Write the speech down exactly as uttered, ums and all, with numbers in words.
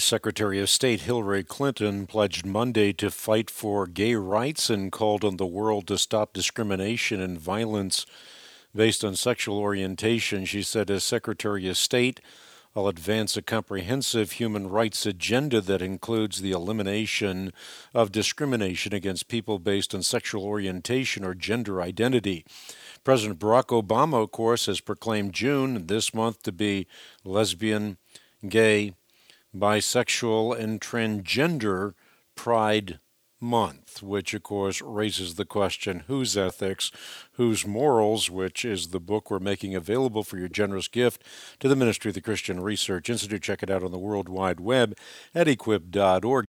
Secretary of State Hillary Clinton pledged Monday to fight for gay rights and called on the world to stop discrimination and violence based on sexual orientation. She said, as Secretary of State, I'll advance a comprehensive human rights agenda that includes the elimination of discrimination against people based on sexual orientation or gender identity. President Barack Obama, of course, has proclaimed June this month to be lesbian, gay, bisexual, and transgender Pride Month, which, of course, raises the question, whose ethics, whose morals, which is the book we're making available for your generous gift to the Ministry of the Christian Research Institute. Check it out on the World Wide Web at equip dot org.